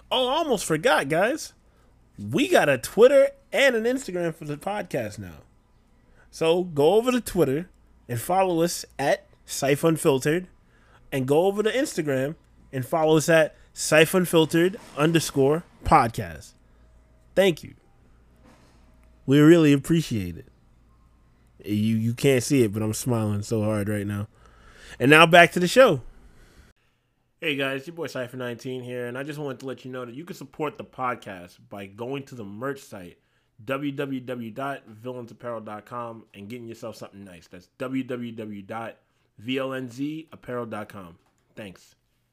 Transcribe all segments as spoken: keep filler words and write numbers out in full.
Oh, I almost forgot, guys. We got a Twitter and an Instagram for the podcast now. So go over to Twitter and follow us at Siphon Filtered, and go over to Instagram and follow us at Siphon Filtered underscore podcast. Thank you. We really appreciate it. You you can't see it, but I'm smiling so hard right now. And now back to the show. Hey guys, your boy Cypher nineteen here, and I just wanted to let you know that you can support the podcast by going to the merch site, w w w dot villains apparel dot com, and getting yourself something nice. That's w w w dot villains apparel dot com. Thanks.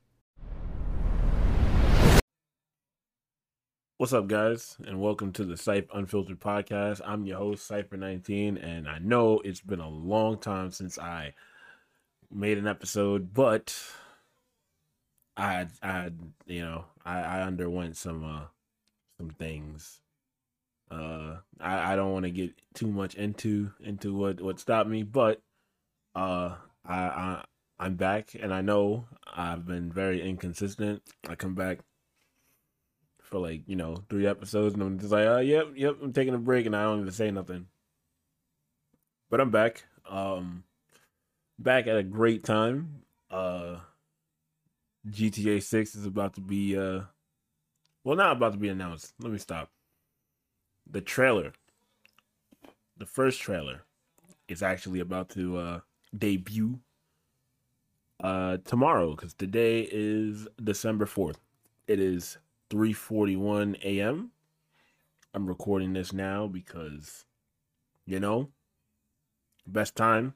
What's up, guys, and welcome to the Cypher Unfiltered podcast. I'm your host, Cypher nineteen, and I know it's been a long time since I made an episode, but I, I, you know, I, I underwent some, uh, some things. Uh, I, I don't want to get too much into into what, what stopped me, but uh, I, I, I'm back, and I know I've been very inconsistent. I come back for like you know three episodes, and I'm just like, uh, yep, yep, I'm taking a break, and I don't even say nothing. But I'm back. Um, back at a great time. Uh. G T A six is about to be, uh, well, not about to be announced. Let me stop. The trailer, the first trailer, is actually about to uh, debut uh, tomorrow, because today is December fourth. It is three forty-one a.m. I'm recording this now because, you know, best time.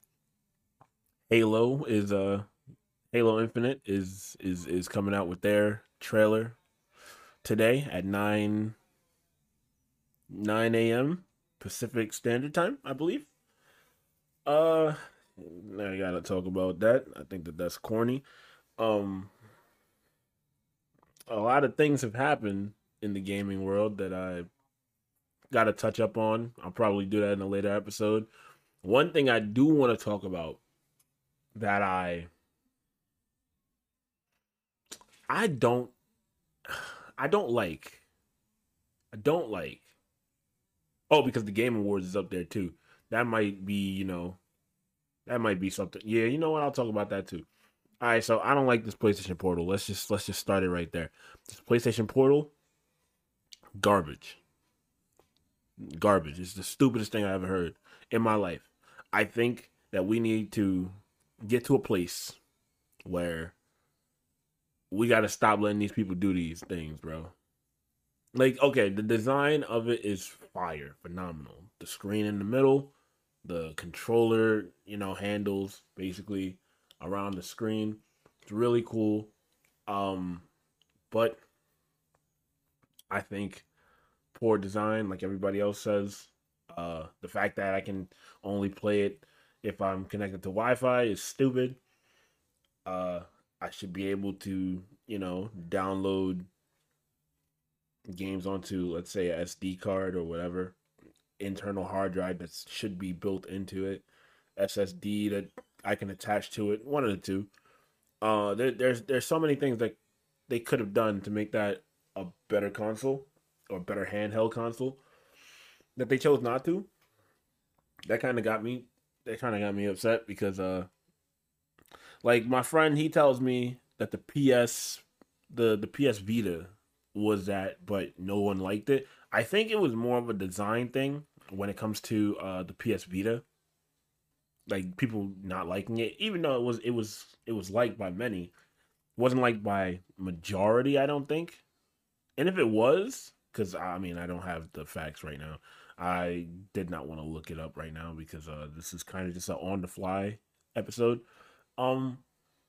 Halo is, uh, Halo Infinite is is is coming out with their trailer today at nine a.m. Pacific Standard Time, I believe. Uh, I gotta talk about that. I think that that's corny. Um, a lot of things have happened in the gaming world that I gotta touch up on. I'll probably do that in a later episode. One thing I do want to talk about that I I don't I don't like. I don't like. Oh, because the Game Awards is up there too. That might be, you know, that might be something. Yeah, you know what? I'll talk about that too. All right, so I don't like this PlayStation Portal. Let's just let's just start it right there. This PlayStation Portal, garbage. Garbage. It's the stupidest thing I ever heard in my life. I think that we need to get to a place where we got to stop letting these people do these things, bro. Like, okay, the design of it is fire, phenomenal. The screen in the middle, the controller, you know, handles basically around the screen. It's really cool. Um, but I think poor design, like everybody else says. Uh, the fact that I can only play it if I'm connected to Wi-Fi is stupid. Uh, I should be able to, you know, download games onto, let's say, a S D card or whatever, internal hard drive that should be built into it, S S D that I can attach to it, one of the two. Uh, there, there's there's so many things that they could have done to make that a better console or better handheld console that they chose not to. That kind of got me. That kind of got me upset because, uh, like my friend, he tells me that the P S, the the P S Vita was that, but no one liked it. I think it was more of a design thing when it comes to uh, the P S Vita. Like people not liking it, even though it was it was it was liked by many, it wasn't liked by majority. I don't think. And if it was, because I mean I don't have the facts right now. I did not want to look it up right now because uh, this is kind of just an on the fly episode. Um,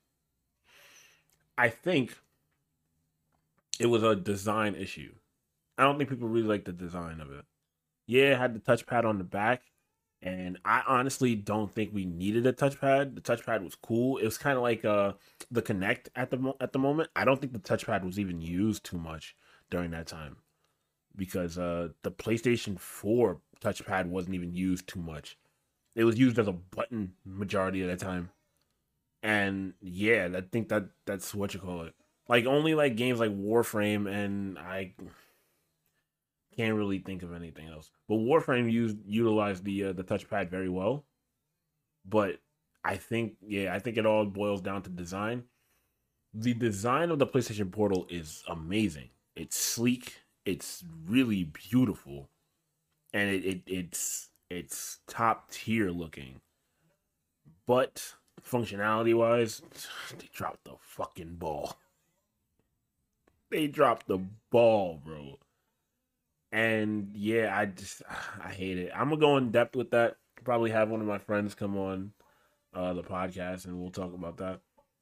I think it was a design issue. I don't think people really like the design of it. Yeah, it had the touchpad on the back, and I honestly don't think we needed a touchpad. The touchpad was cool. It was kind of like uh the Kinect at the mo- at the moment. I don't think the touchpad was even used too much during that time because uh the PlayStation four touchpad wasn't even used too much. It was used as a button majority of the time. And yeah, I think that that's what you call it. Like only like games like Warframe, and I can't really think of anything else. But Warframe used utilized the uh, the touchpad very well. But I think yeah, I think it all boils down to design. The design of the PlayStation Portal is amazing. It's sleek. It's really beautiful, and it, it it's it's top tier looking. But functionality wise, they dropped the fucking ball. They dropped the ball, bro. And yeah, I just I hate it. I'm gonna go in depth with that. Probably have one of my friends come on uh the podcast and we'll talk about that.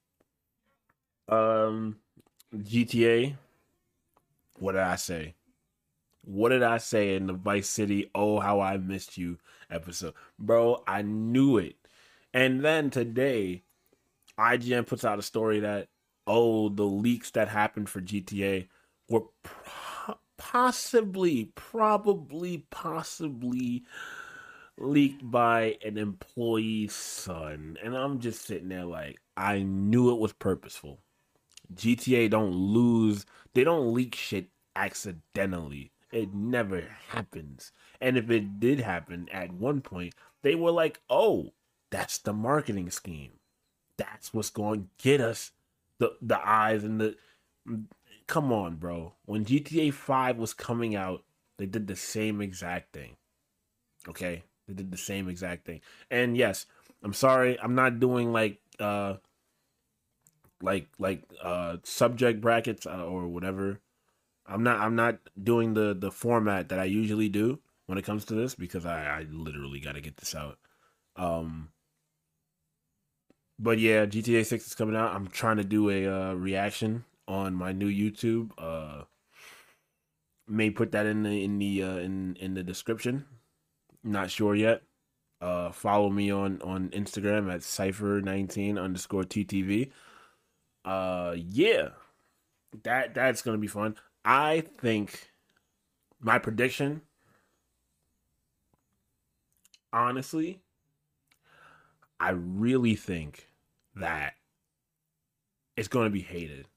Um G T A, what did I say? What did I say in the Vice City, oh how I missed you episode? Bro, I knew it. And then today, I G N puts out a story that, oh, the leaks that happened for G T A were pro- possibly, probably, possibly leaked by an employee's son. And I'm just sitting there like, I knew it was purposeful. G T A don't lose, they don't leak shit accidentally. It never happens. And if it did happen at one point, they were like, oh, that's the marketing scheme. That's what's going to get us the the eyes and the. Come on, bro. When G T A five was coming out, they did the same exact thing. Okay? They did the same exact thing. And yes, I'm sorry, I'm not doing like uh like like uh subject brackets uh, or whatever. I'm not I'm not doing the the format that I usually do when it comes to this because I I literally got to get this out. Um but yeah, G T A six is coming out. I'm trying to do a uh, reaction on my new YouTube. Uh may put that in the in the uh, in in the description. Not sure yet. Uh follow me on on Instagram at cypher nineteen underscore T T V. Uh yeah, that that's gonna be fun. I think my prediction, honestly, I really think that it's gonna be hated.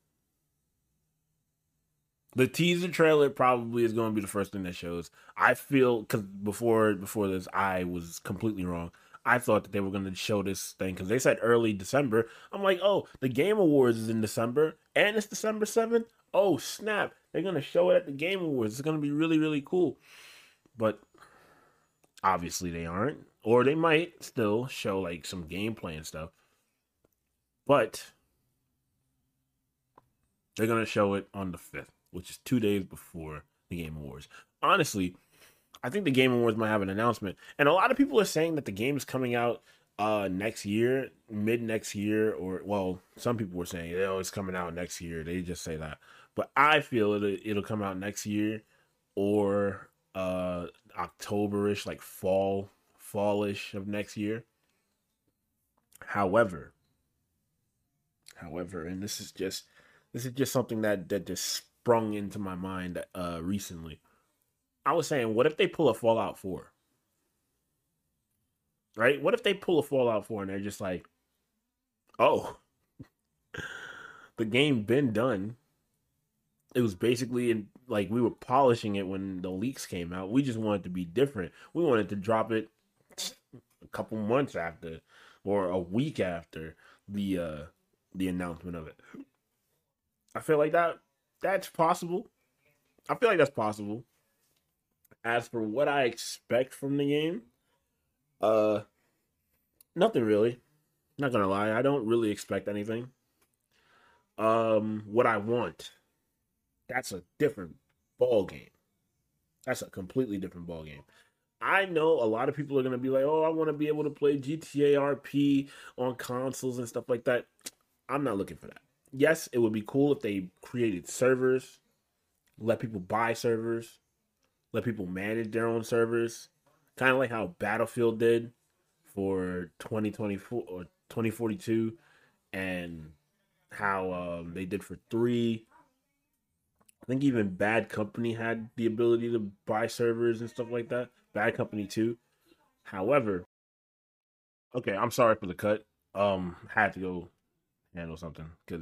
The teaser trailer probably is going to be the first thing that shows. I feel because before before this, I was completely wrong. I thought that they were going to show this thing because they said early December. I'm like, oh, the Game Awards is in December and it's December seventh. Oh snap! They're going to show it at the Game Awards. It's going to be really really cool. But obviously they aren't, or they might still show like some gameplay and stuff. But they're going to show it on the fifth, which is two days before the Game Awards. Honestly, I think the Game Awards might have an announcement. And a lot of people are saying that the game is coming out uh, next year, mid next year, or, well, some people were saying, oh, it's coming out next year. They just say that. But I feel it'll, it'll come out next year or uh, Octoberish, like fall, fallish of next year. However, however, and this is just this is just something that that just sprung into my mind uh recently. I was saying, what if they pull a Fallout four? Right? What if they pull a Fallout four and they're just like, "Oh, the game been done. It was basically in, like we were polishing it when the leaks came out. We just wanted to be different. We wanted to drop it a couple months after or a week after the uh the announcement of it." I feel like that that's possible. I feel like that's possible. As for what I expect from the game, uh, nothing really. Not gonna lie, I don't really expect anything. Um, what I want, that's a different ball game. That's a completely different ball game. I know a lot of people are gonna be like, "Oh, I want to be able to play G T A R P on consoles and stuff like that." I'm not looking for that. Yes, it would be cool if they created servers, let people buy servers, let people manage their own servers, kind of like how Battlefield did for twenty twenty-four or twenty forty-two, and how um, they did for three. I think even Bad Company had the ability to buy servers and stuff like that. Bad Company too. However, okay, I'm sorry for the cut. Um, had to go handle something because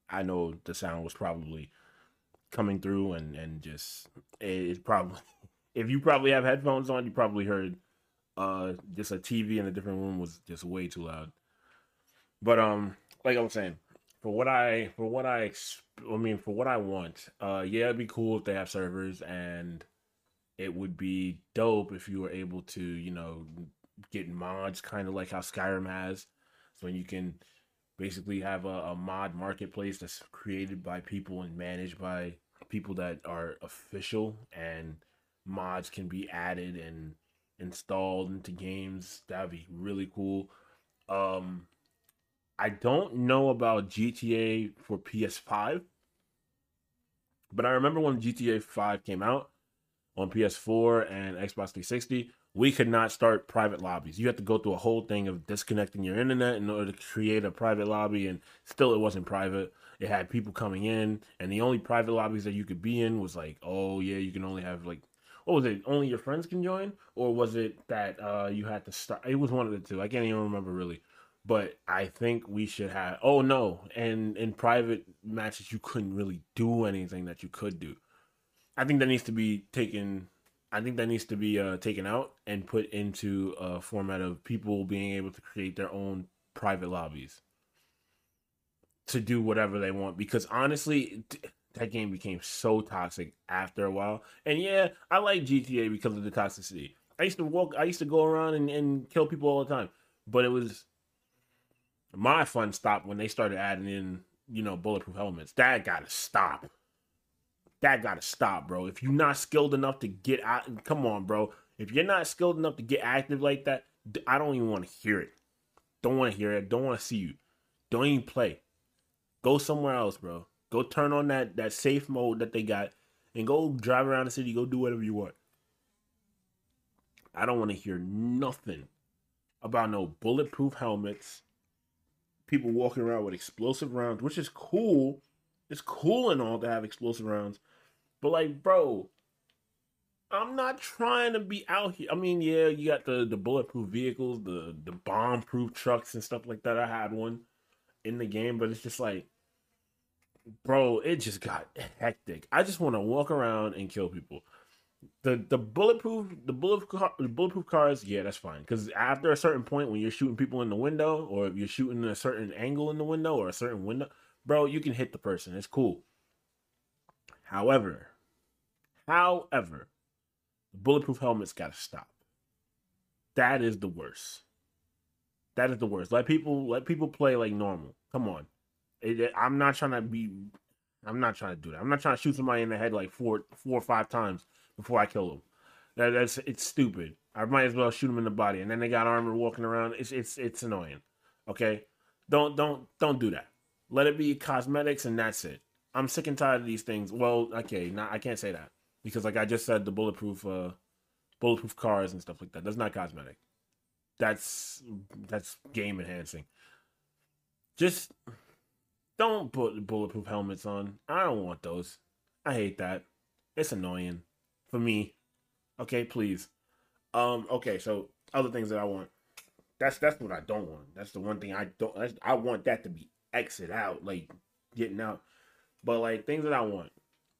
I know the sound was probably coming through and and just it, probably if you probably have headphones on, you probably heard uh just a T V in a different room was just way too loud. But um, like I was saying, for what I for what I I mean for what I want, uh, yeah, it'd be cool if they have servers, and it would be dope if you were able to, you know, get mods, kind of like how Skyrim has, so you can basically have a, a mod marketplace that's created by people and managed by people that are official, and mods can be added and installed into games. That'd be really cool. Um, I don't know about G T A for P S five, but I remember when G T A five came out on P S four and Xbox three sixty, we could not start private lobbies. You had to go through a whole thing of disconnecting your internet in order to create a private lobby, and still it wasn't private. It had people coming in, and the only private lobbies that you could be in was like, oh yeah, you can only have like, what was it? Only your friends can join, or was it that uh, you had to start? It was one of the two. I can't even remember really. But I think we should have. Oh no! And in private matches, you couldn't really do anything that you could do. I think that needs to be taken. I think that needs to be uh, taken out and put into a format of people being able to create their own private lobbies to do whatever they want. Because honestly, that game became so toxic after a while. And yeah, I like G T A because of the toxicity. I used to walk. I used to go around and, and kill people all the time. But it was my fun stopped when they started adding in, you know, bulletproof helmets. That gotta stop. That gotta stop, bro. If you're not skilled enough to get out, come on, bro. If you're not skilled enough to get active like that, I don't even want to hear it. Don't want to hear it. Don't want to see you. Don't even play. Go somewhere else, bro. Go turn on that that safe mode that they got, and go drive around the city. Go do whatever you want. I don't want to hear nothing about no bulletproof helmets. People walking around with explosive rounds, which is cool. It's cool and all to have explosive rounds. But like, bro, I'm not trying to be out here. I mean, yeah, you got the, the bulletproof vehicles, the the bomb proof trucks and stuff like that. I had one in the game, but it's just like, bro, it just got hectic. I just want to walk around and kill people. The the bulletproof the bullet car, the bulletproof cars, yeah, that's fine. Because after a certain point, when you're shooting people in the window, or if you're shooting a certain angle in the window or a certain window, bro, you can hit the person. It's cool. However, however, the bulletproof helmets gotta stop. That is the worst. That is the worst. Let people let people play like normal. Come on. It, it- I'm not trying to be. I'm not trying to do that. I'm not trying to shoot somebody in the head like four, four or five times before I kill them. That, that's it's stupid. I might as well shoot them in the body, and then they got armor walking around. It's it's it's annoying. Okay, don't don't don't do that. Let it be cosmetics, and that's it. I'm sick and tired of these things. Well, okay, not I can't say that because like I just said, the bulletproof uh bulletproof cars and stuff like that. That's not cosmetic. That's that's game enhancing. Just don't put bulletproof helmets on. I don't want those. I hate that. It's annoying for me. Okay, please. Um. Okay. So other things that I want. That's that's what I don't want. That's the one thing I don't. That's, I want that to be exit out, like getting out. But like things that I want.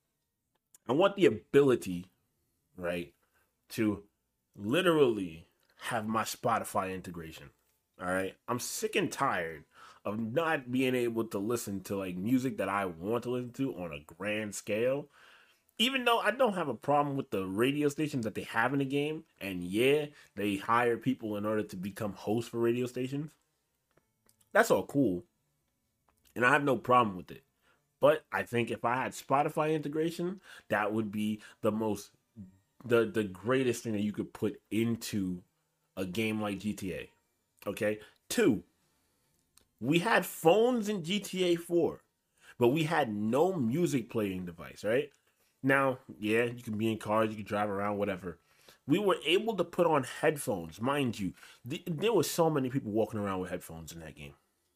I want the ability, right, to literally have my Spotify integration. All right. I'm sick and tired of not being able to listen to like music that I want to listen to on a grand scale. Even though I don't have a problem with the radio stations that they have in the game, and yeah, they hire people in order to become hosts for radio stations. That's all cool, and I have no problem with it. But I think if I had Spotify integration, that would be the most the the greatest thing that you could put into a game like G T A. Okay? Two, we had phones in G T A four, but we had no music playing device, right? Now, yeah, you can be in cars, you can drive around, whatever. We were able to put on headphones, mind you. Th- there were so many people walking around with headphones in that game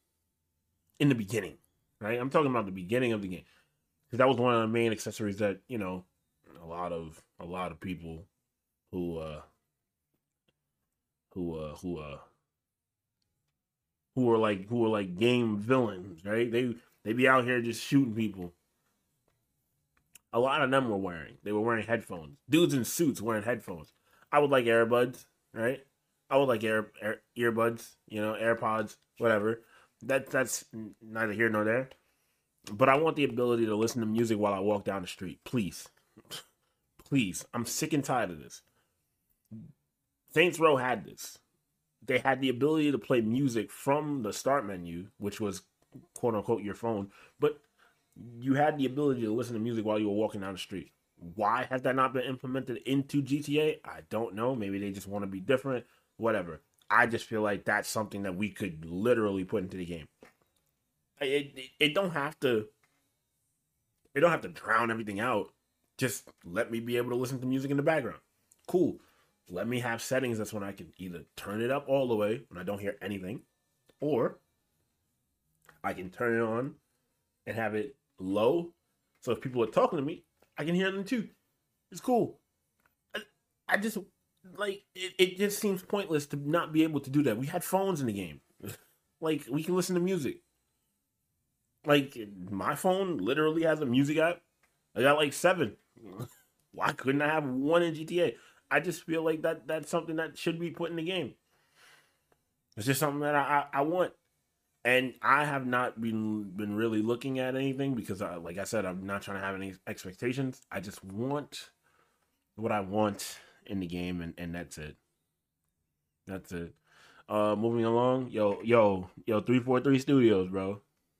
in the beginning, right? I'm talking about the beginning of the game because that was one of the main accessories that you know a lot of a lot of people who uh who uh who uh who were like who were like game villains, right? They They be out here just shooting people. A lot of them were wearing. They were wearing headphones. Dudes in suits wearing headphones. I would like earbuds, right? I would like air, air earbuds, you know, AirPods, whatever. That that's neither here nor there. But I want the ability to listen to music while I walk down the street. Please. Please. I'm sick and tired of this. Saints Row had this. They had the ability to play music from the start menu, which was quote unquote your phone, but you had the ability to listen to music while you were walking down the street. Why has that not been implemented into G T A? I don't know. Maybe they just want to be different. Whatever. I just feel like that's something that we could literally put into the game. It, it, it don't have to. It don't have to drown everything out. Just let me be able to listen to music in the background. Cool. Let me have settings that's when I can either turn it up all the way when I don't hear anything, or I can turn it on and have it low. So if people are talking to me, I can hear them too. It's cool. I, I just, like, it, it just seems pointless to not be able to do that. We had phones in the game. Like, we can listen to music. Like, my phone literally has a music app. I got like seven. Why couldn't I have one in G T A? I just feel like that that's something that should be put in the game. It's just something that I, I, I want. And I have not been been really looking at anything because, I, like I said, I'm not trying to have any expectations. I just want what I want in the game, and, and that's it. That's it. Uh, moving along, yo, yo, yo, three forty-three Studios, bro.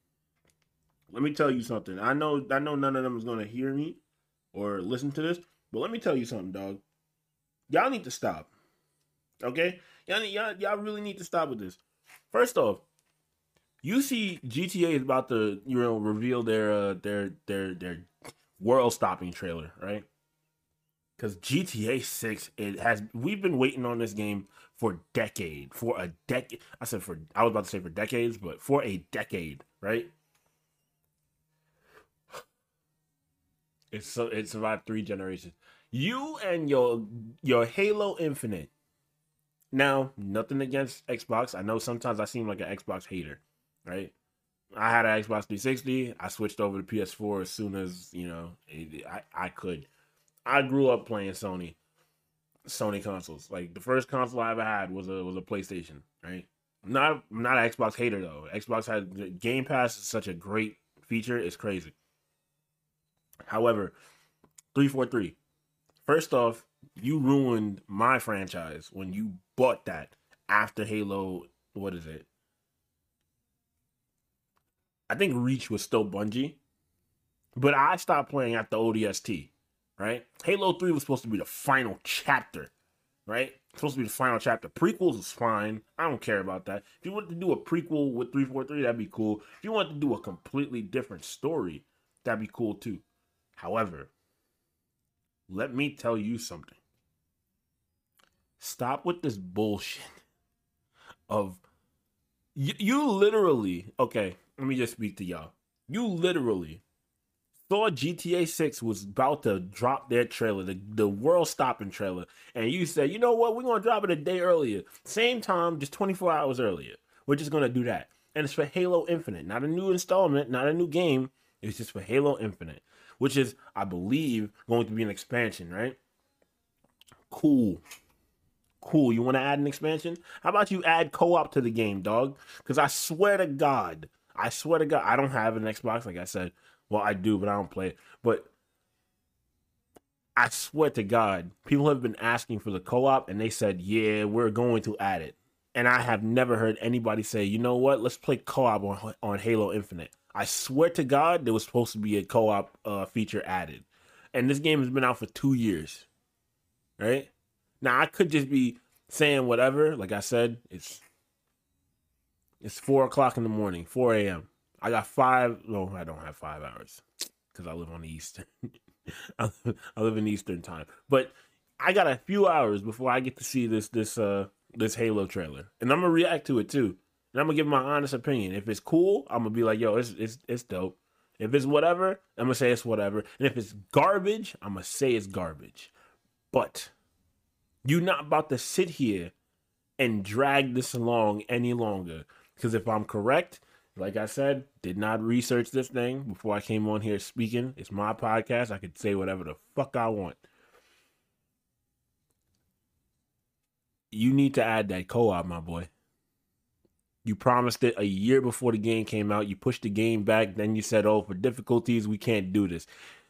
Let me tell you something. I know, I know, none of them is gonna hear me or listen to this, but let me tell you something, dog. Y'all need to stop. Okay, y'all, need, y'all, y'all really need to stop with this. First off, you see, G T A is about to, you know, reveal their uh, their their their world-stopping trailer, right? Because G T A six, it has we've been waiting on this game for decade, for a decade. I said for I was about to say for decades, but for a decade, right? It's so it survived three generations. You and your your Halo Infinite. Now, nothing against Xbox. I know sometimes I seem like an Xbox hater, right? I had an Xbox three sixty. I switched over to P S four as soon as, you know, it, I, I could. I grew up playing Sony, Sony consoles. Like, the first console I ever had was a was a PlayStation, right? I'm not I'm not an Xbox hater though. Xbox had Game Pass is such a great feature. It's crazy. However, three forty-three. First off, you ruined my franchise when you bought that after Halo. What is it? I think Reach was still Bungie, but I stopped playing after O D S T. Right? Halo three was supposed to be the final chapter, right? It's supposed to be the final chapter. Prequels is fine. I don't care about that. If you want to do a prequel with three forty-three, that'd be cool. If you want to do a completely different story, that'd be cool too. However, let me tell you something. Stop with this bullshit of you, you literally, okay, let me just speak to y'all. You literally thought G T A six was about to drop their trailer, the, the world-stopping trailer, and you said, you know what, we're going to drop it a day earlier. Same time, just twenty-four hours earlier. We're just going to do that. And it's for Halo Infinite. Not a new installment, not a new game. It's just for Halo Infinite, which is, I believe, going to be an expansion, right? Cool. Cool. You want to add an expansion? How about you add co-op to the game, dog? Because I swear to God, I swear to God, I don't have an Xbox, like I said. Well, I do, but I don't play it. But I swear to God, people have been asking for the co-op, and they said, yeah, we're going to add it. And I have never heard anybody say, you know what, let's play co-op on, on Halo Infinite. I swear to God, there was supposed to be a co-op uh, feature added. And this game has been out for two years. Right? Now, I could just be saying whatever. Like I said, it's it's four o'clock in the morning, four a.m. I got five. No, I don't have five hours because I live on the Eastern. I live in Eastern time. But I got a few hours before I get to see this this uh this Halo trailer, and I'm gonna react to it too. And I'm gonna give my honest opinion. If it's cool, I'm gonna be like, yo, it's it's it's dope. If it's whatever, I'm gonna say it's whatever. And if it's garbage, I'm gonna say it's garbage. But you're not about to sit here and drag this along any longer. Because if I'm correct, Like I said, did not research this thing before I came on here speaking. It's my podcast. I could say whatever the fuck I want. You need to add that co-op, my boy. You promised it a year before the game came out. You pushed the game back. Then you said, oh, for difficulties, we can't do this.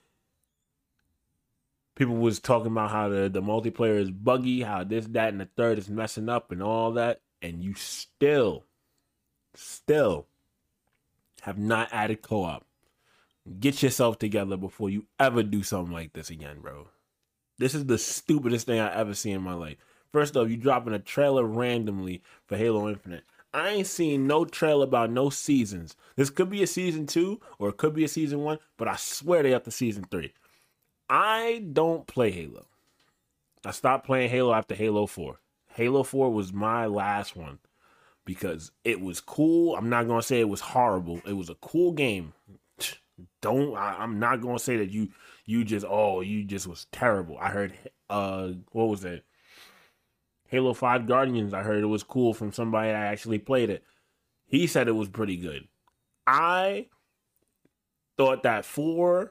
People was talking about how the, the multiplayer is buggy, how this, that, and the third is messing up and all that. And you still, still have not added co-op. Get yourself together before you ever do something like this again, bro. This is the stupidest thing I ever seen in my life. First off, you dropping a trailer randomly for Halo Infinite. I ain't seen no trailer about no seasons. This could be a season two or it could be a season one, but I swear they up to season three. I don't play Halo. I stopped playing Halo after Halo four. Halo four was my last one because it was cool. I'm not going to say it was horrible. It was a cool game. Don't, I, I'm not going to say that you, you just, oh, you just was terrible. I heard, uh, what was it? Halo five Guardians, I heard it was cool from somebody that actually played it. He said it was pretty good. I thought that four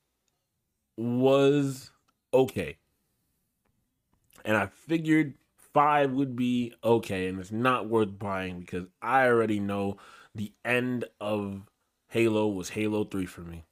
was okay. And I figured five would be okay, and it's not worth buying because I already know the end of Halo was Halo three for me.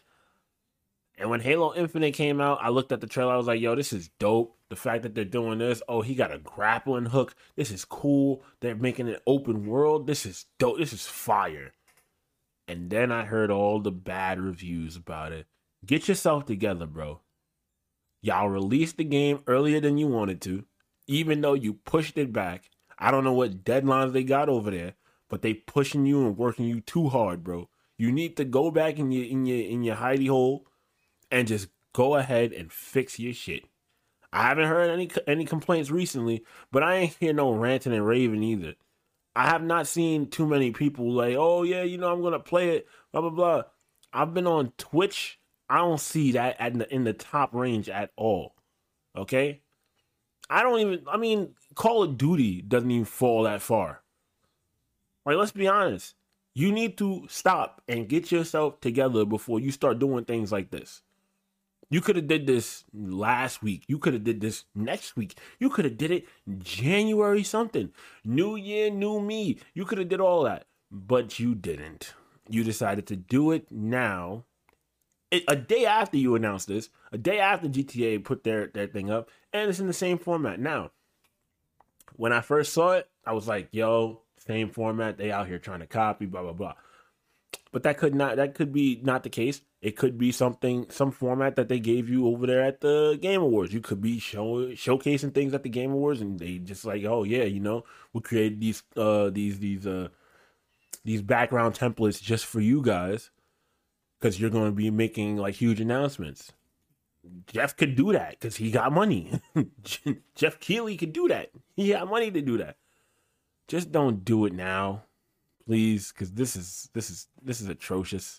And when Halo Infinite came out, I looked at the trailer. I was like, yo, this is dope. The fact that they're doing this. Oh, he got a grappling hook. This is cool. They're making an open world. This is dope. This is fire. And then I heard all the bad reviews about it. Get yourself together, bro. Y'all released the game earlier than you wanted to, even though you pushed it back. I don't know what deadlines they got over there, but they pushing you and working you too hard, bro. You need to go back in your in your in your hidey hole and just go ahead and fix your shit. I haven't heard any any complaints recently, but I ain't hear no ranting and raving either. I have not seen too many people like, oh yeah, you know, I'm gonna play it, blah blah blah. I've been on Twitch. I don't see that at the, in the top range at all. Okay, I don't even. I mean, Call of Duty doesn't even fall that far. Like, let's be honest. You need to stop and get yourself together before you start doing things like this. You could have did this last week. You could have did this next week. You could have did it January something. New year, new me. You could have did all that. But you didn't. You decided to do it now. It, a day after you announced this. A day after G T A put their, their thing up. And it's in the same format. Now, when I first saw it, I was like, yo, same format. They out here trying to copy, blah, blah, blah. But that could not, that could be not the case. It could be something, some format that they gave you over there at the Game Awards. You could be show, showcasing things at the Game Awards, and they just like, oh yeah, you know, we created these, uh, these, these, uh, these background templates just for you guys, because you're going to be making like huge announcements. Jeff could do that because he got money. Jeff Keighley could do that. He got money to do that. Just don't do it now, please, because this is this is this is atrocious.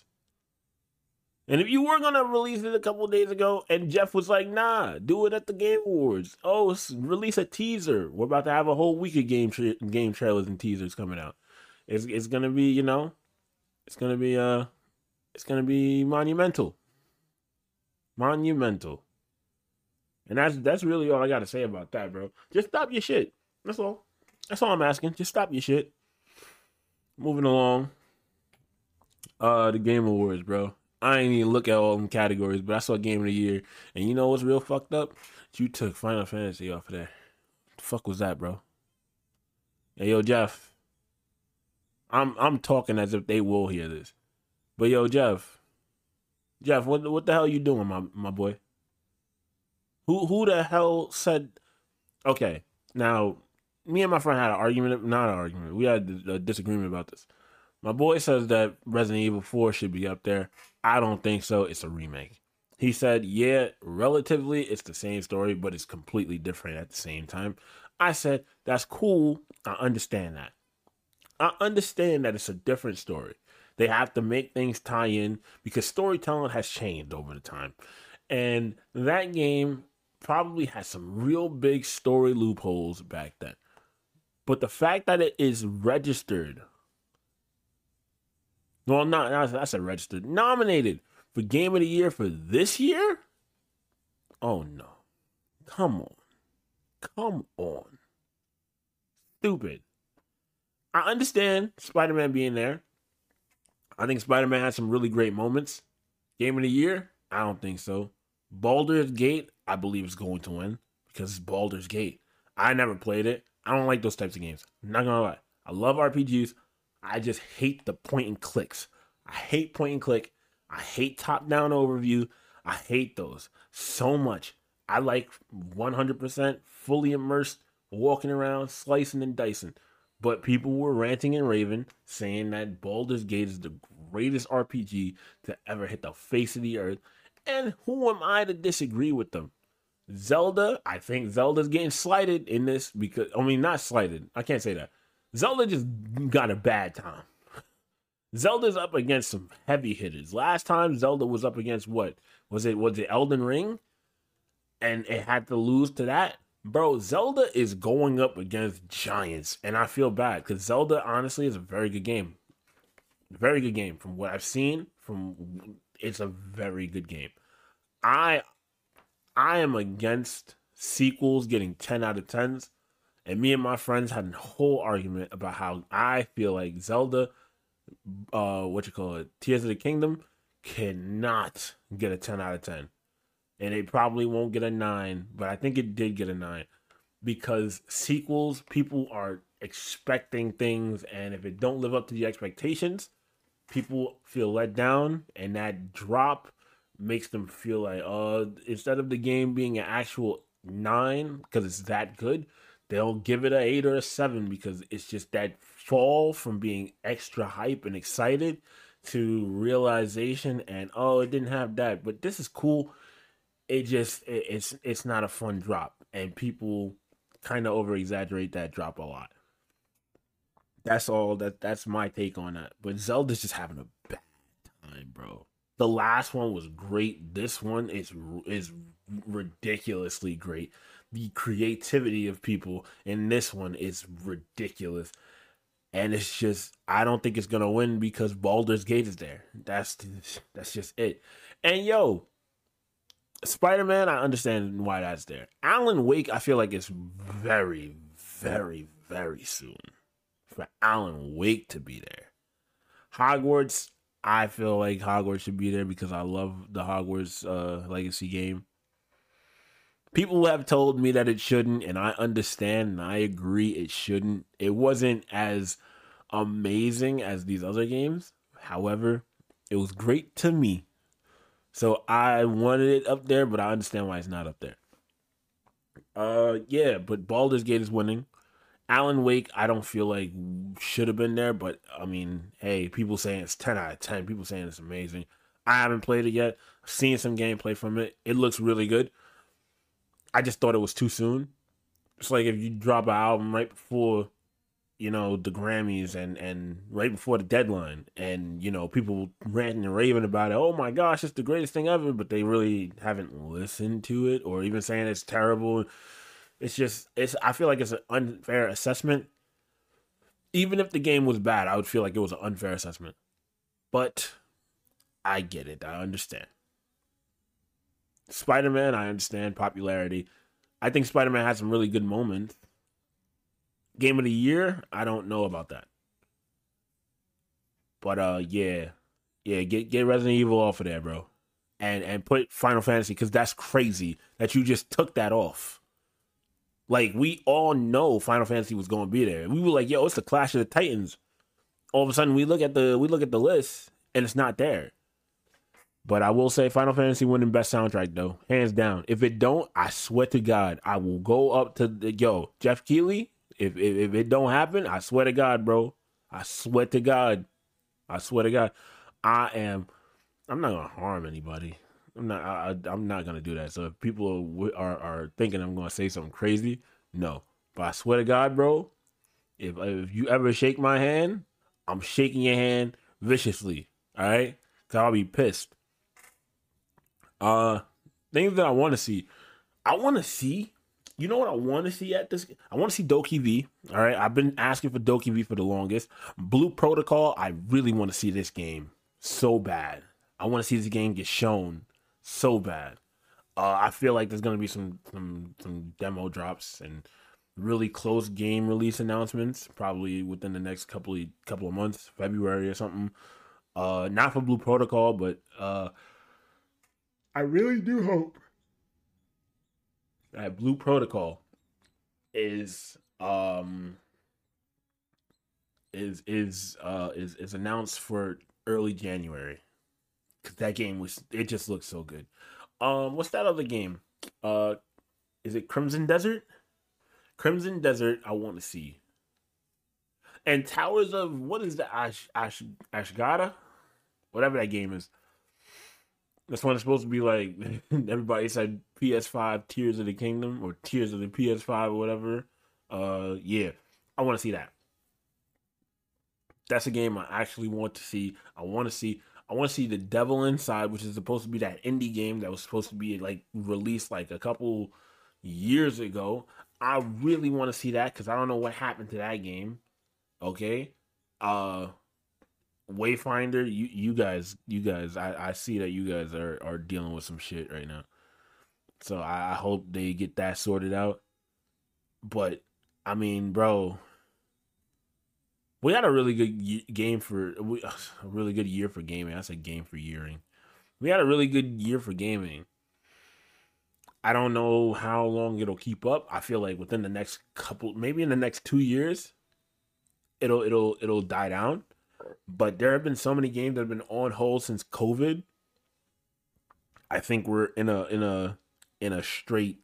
And if you were gonna release it a couple of days ago, and Jeff was like, "Nah, do it at the Game Awards. Oh, release a teaser. We're about to have a whole week of game tra- game trailers and teasers coming out. It's it's gonna be, you know, it's gonna be uh, it's gonna be monumental, monumental." And that's that's really all I gotta say about that, bro. Just stop your shit. That's all. That's all I'm asking. Just stop your shit. Moving along. Uh, the Game Awards, bro. I ain't even look at all them categories, but I saw Game of the Year. And you know what's real fucked up? You took Final Fantasy off of there. The fuck was that, bro? Hey, yo, Jeff. I'm I'm talking as if they will hear this. But yo, Jeff. Jeff, what what the hell you doing, my my boy? Who who the hell said? Okay, now me and my friend had an argument. Not an argument. We had a disagreement about this. My boy says that Resident Evil four should be up there. I don't think so. It's a remake. He said, yeah, relatively, it's the same story, but it's completely different at the same time. I said, that's cool. I understand that. I understand that it's a different story. They have to make things tie in because storytelling has changed over the time. And that game probably had some real big story loopholes back then. But the fact that it is registered Well, not, not that's a registered. Nominated for Game of the Year for this year? Oh no. Come on. Come on. Stupid. I understand Spider-Man being there. I think Spider-Man had some really great moments. Game of the Year? I don't think so. Baldur's Gate, I believe is going to win because it's Baldur's Gate. I never played it. I don't like those types of games. I'm not gonna lie. I love R P Gs. I just hate the point and clicks. I hate point and click. I hate top-down overview. I hate those so much. I like one hundred percent fully immersed, walking around, slicing and dicing. But people were ranting and raving, saying that Baldur's Gate is the greatest R P G to ever hit the face of the earth. And who am I to disagree with them? Zelda, I think Zelda's getting slighted in this because, I mean, not slighted. I can't say that. Zelda just got a bad time. Zelda's up against some heavy hitters. Last time Zelda was up against what? Was it was it Elden Ring? And it had to lose to that? Bro, Zelda is going up against giants, and I feel bad because Zelda, honestly, is a very good game. Very good game. From what I've seen, from it's a very good game. I I am against sequels getting ten out of tens, and me and my friends had a whole argument about how I feel like Zelda, uh, what you call it, Tears of the Kingdom, cannot get a ten out of ten. And it probably won't get a nine, but I think it did get a nine because sequels, people are expecting things, and if it don't live up to the expectations, people feel let down, and that drop makes them feel like, uh, instead of the game being an actual nine because it's that good, they'll give it a eight or a seven because it's just that fall from being extra hype and excited to realization, and oh, it didn't have that, but this is cool. It just it, it's it's not a fun drop, and people kind of over exaggerate that drop a lot. That's all. That that's my take on that. But Zelda's just having a bad time, bro. The last one was great. This one is is ridiculously great. The creativity of people in this one is ridiculous, and it's just I don't think it's gonna win because Baldur's Gate is there. That's that's just it. And yo, Spider-Man, I understand why that's there. Alan Wake, I feel like it's very, very, very soon for Alan Wake to be there. Hogwarts, I feel like Hogwarts should be there because I love the Hogwarts uh, Legacy game. People have told me that it shouldn't, and I understand and I agree it shouldn't. It wasn't as amazing as these other games. However, it was great to me. So I wanted it up there, but I understand why it's not up there. Uh, yeah, but Baldur's Gate is winning. Alan Wake, I don't feel like should have been there, but I mean, hey, people saying it's ten out of ten. People saying it's amazing. I haven't played it yet. I've seen some gameplay from it. It looks really good. I just thought it was too soon. It's like if you drop an album right before, you know, the Grammys and, and right before the deadline, and, you know, people ranting and raving about it. Oh my gosh, it's the greatest thing ever, but they really haven't listened to it or even saying it's terrible. It's just, it's, I feel like it's an unfair assessment. Even if the game was bad, I would feel like it was an unfair assessment. But I get it. I understand. Spider-Man, I understand popularity. I think Spider-Man had some really good moments. Game of the Year, I don't know about that. But uh yeah. Yeah, get get Resident Evil off of there, bro. And and put Final Fantasy, because that's crazy that you just took that off. Like, we all know Final Fantasy was gonna be there. We were like, yo, it's the Clash of the Titans. All of a sudden we look at the we look at the list and it's not there. But I will say Final Fantasy winning best soundtrack though, hands down. If it don't, I swear to God, I will go up to the yo, Jeff Keighley. If, if if it don't happen, I swear to God, bro. I swear to God. I swear to God. I am. I'm not gonna harm anybody. I'm not. I, I, I'm not gonna do that. So if people are, are are thinking I'm gonna say something crazy, no. But I swear to God, bro. If if you ever shake my hand, I'm shaking your hand viciously. All right, cause I'll be pissed. Uh, things that I want to see. I want to see You know what I want to see at this? I want to see Doki V. All right, I've been asking for Doki V for the longest. Blue Protocol. I really want to see this game so bad. I want to see this game get shown so bad. Uh, I feel like there's gonna be some some some demo drops and really close game release announcements probably within the next couple of couple of months, February or something. Uh, not for Blue Protocol, but uh, I really do hope that Blue Protocol is um is is uh is is announced for early January because that game was it just looks so good. Um, what's that other game? Uh, is it Crimson Desert? Crimson Desert. I want to see. And Towers of what is the Ash Ash Ashgada? Whatever that game is. This one is supposed to be like everybody said P S five Tears of the Kingdom or Tears of the P S five or whatever. Uh, yeah, I want to see that. That's a game I actually want to see. I want to see. I want to see The Devil Inside, which is supposed to be that indie game that was supposed to be like released like a couple years ago. I really want to see that because I don't know what happened to that game. Okay, uh, Wayfinder, you you guys, you guys, I, I see that you guys are are dealing with some shit right now. So I, I hope they get that sorted out. But I mean, bro, we had a really good y- game for we, a really good year for gaming. I said game for yearing. We had a really good year for gaming. I don't know how long it'll keep up. I feel like within the next couple, maybe in the next two years, it'll it'll it'll die down. But there have been so many games that have been on hold since COVID. I think we're in a in a in a straight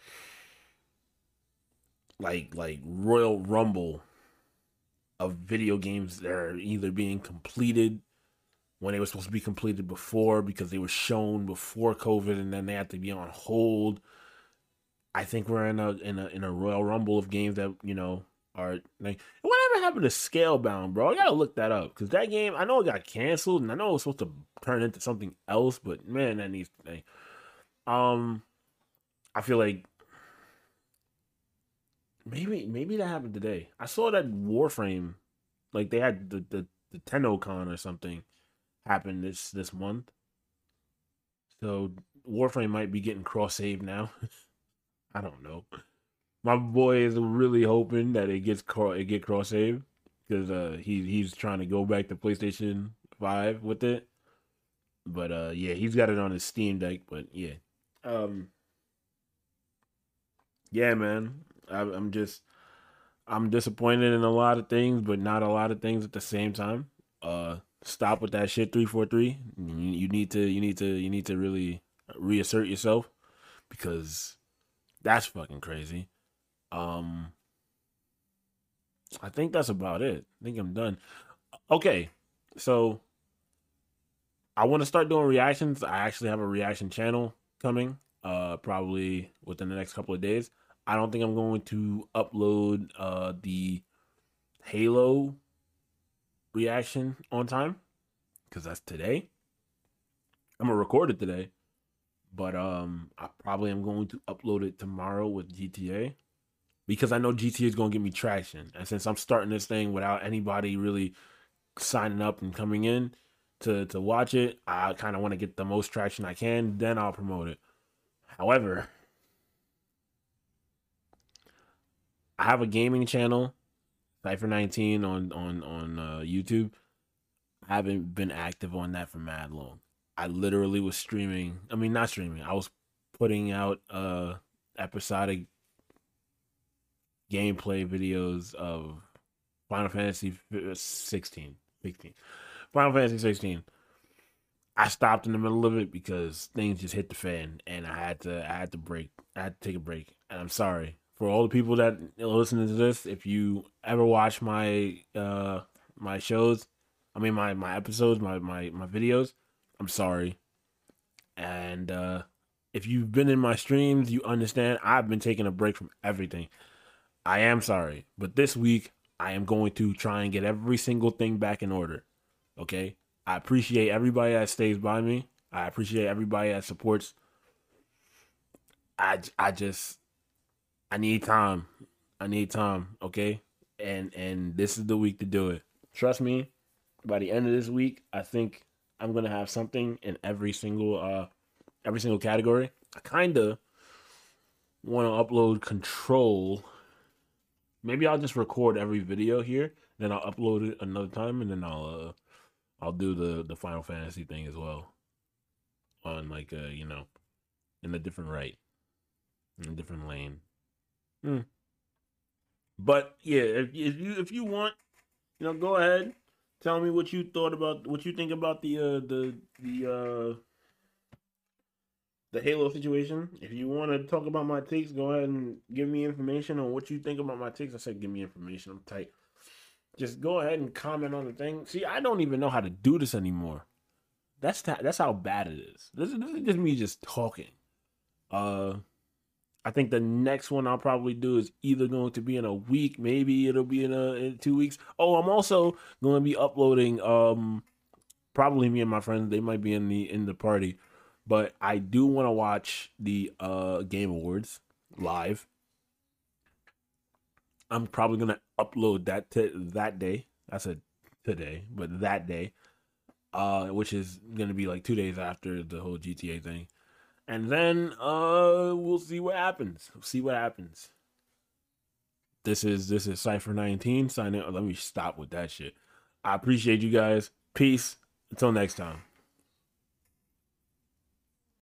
like like Royal Rumble of video games that are either being completed when they were supposed to be completed before because they were shown before COVID and then they had to be on hold. I think we're in a in a in a Royal Rumble of games that, you know, are like whatever happened to Scalebound, bro? I gotta look that up because that game I know it got canceled and I know it was supposed to turn into something else, but man, that needs to. Um, I feel like maybe maybe that happened today. I saw that Warframe, like they had the the the TennoCon or something happen this this month. So Warframe might be getting cross save now. I don't know. My boy is really hoping that it gets cro- it get cross save because uh he he's trying to go back to PlayStation Five with it. But uh yeah, he's got it on his Steam Deck. But yeah, um yeah, man, I, I'm just I'm disappointed in a lot of things, but not a lot of things at the same time. Uh, stop with that shit. Three four three. You need to you need to you need to really reassert yourself because that's fucking crazy. Um, I think that's about it. I think I'm done. Okay, so I want to start doing reactions. I actually have a reaction channel coming. Uh, probably within the next couple of days. I don't think I'm going to upload uh the Halo reaction on time because that's today. I'm gonna record it today, but um, I probably am going to upload it tomorrow with G T A because I know G T A is gonna give me traction, and since I'm starting this thing without anybody really signing up and coming in to to watch it, I kind of want to get the most traction I can. Then I'll promote it. However, I have a gaming channel, Cypher nineteen on on on uh, YouTube. I haven't been active on that for mad long. I literally was streaming. I mean, not streaming. I was putting out uh episodic gameplay videos of Final Fantasy sixteen, sixteen. Final Fantasy sixteen. I stopped in the middle of it because things just hit the fan, and I had to. I had to break. I had to take a break, and I'm sorry for all the people that are listening to this. If you ever watch my uh my shows, I mean my my episodes, my my my videos, I'm sorry. And uh if you've been in my streams, you understand I've been taking a break from everything. I am sorry, but this week I am going to try and get every single thing back in order. Okay? I appreciate everybody that stays by me. I appreciate everybody that supports. I I just I need time. I need time. Okay, and and this is the week to do it. Trust me. By the end of this week, I think I'm gonna have something in every single uh every single category. I kind of want to upload Control. Maybe I'll just record every video here, then I'll upload it another time, and then I'll uh I'll do the the Final Fantasy thing as well on like uh you know in a different right, in a different lane. Hmm. But yeah, if, if you if you want, you know, go ahead. Tell me what you thought about what you think about the uh the the uh the Halo situation. If you want to talk about my takes, go ahead and give me information on what you think about my takes. I said give me information. I'm tight. Just go ahead and comment on the thing. See, I don't even know how to do this anymore. That's ta- that's how bad it is. This is, this is just me just talking. Uh, I think the next one I'll probably do is either going to be in a week, maybe it'll be in a in two weeks. Oh, I'm also going to be uploading. Um, probably me and my friends. They might be in the in the party, but I do want to watch the uh Game Awards live. I'm probably gonna upload that t- that day. I said today, but that day, uh, which is gonna be like two days after the whole G T A thing, and then uh, we'll see what happens. We'll see what happens. This is this is Cipher nineteen signing. Let me stop with that shit. I appreciate you guys. Peace. Until next time.